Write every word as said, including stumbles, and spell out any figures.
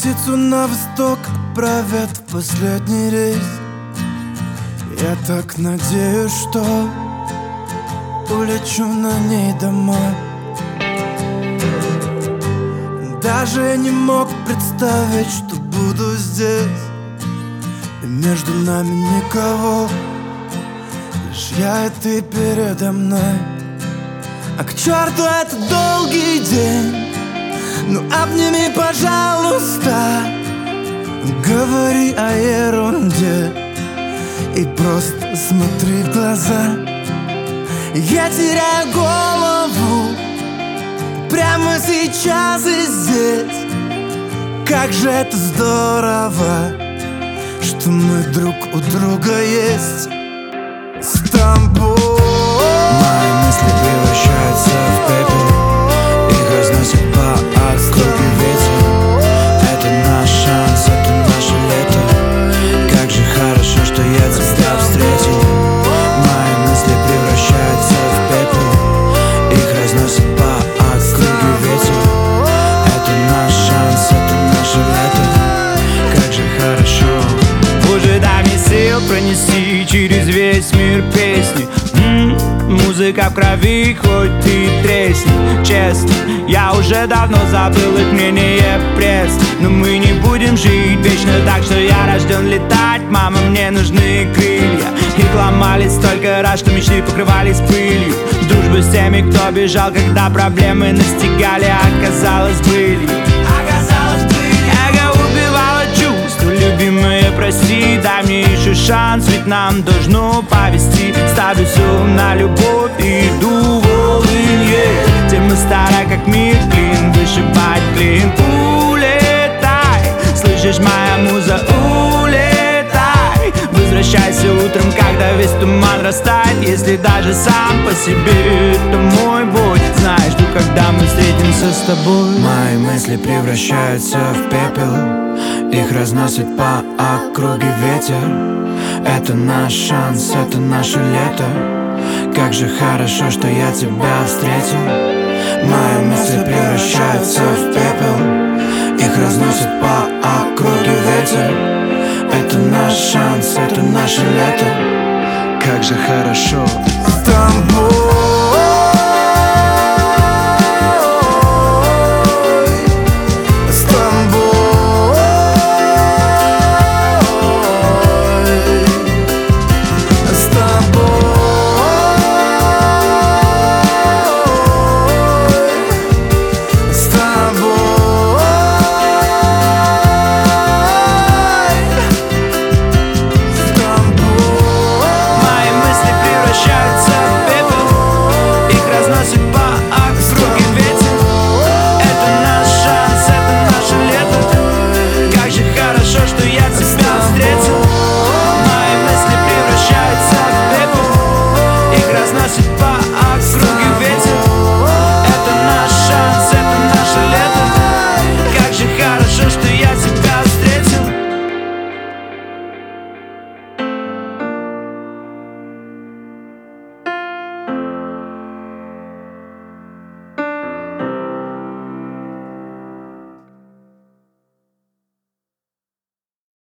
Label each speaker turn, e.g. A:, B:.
A: птицу на восток отправят в последний рейс. Я так надеюсь, что улечу на ней домой. Даже не мог представить, что буду здесь, и между нами никого, лишь я и ты передо мной. А к черту этот долгий день, ну обними, пожалуйста. Говори о ерунде и просто смотри в глаза. Я теряю голову прямо сейчас и здесь. Как же это здорово, что мы друг у друга есть. С тобой
B: мои мысли превращаются в пепел, их разносит по округе ветер. Это наш шанс, это наше лето. Как же хорошо, что я тебя встретил. Мои мысли превращаются в пепел, их разносит по округе ветер. Это наш шанс, это наше лето. Как же хорошо.
C: Боже, дай мне сил пронести через весь мир песни. М-м, музыка в крови, хоть ты тресни. Честно, я уже давно забыл их мнение пресс. Но мы не будем жить вечно, так что я рожден летать. Мама, мне нужны крылья. Их ломались столько раз, что мечты покрывались пылью. Дружба с теми, кто бежал, когда проблемы настигали, оказалось былью. Эго убивало чувства, любимые, прости. Дай мне еще шанс, ведь нам должно повести. Ставлю все на любовь и иду волынье. Тема старая, как мир, клин, вышибать клин. Улетай, слышишь, моя муза, улетай. Возвращайся утром, когда весь туман растает. Если даже сам по себе это мой бой. Знаешь, жду, когда мы встретимся с тобой.
B: Мои мысли превращаются в пепел, их разносит по округе ветер. Это наш шанс, это наше лето. Как же хорошо, что я тебя встретил. Мои мысли превращаются в пепел, их разносит по округе ветер. Это наш шанс, это наше лето. Как же хорошо.
A: с тобой.
C: Нас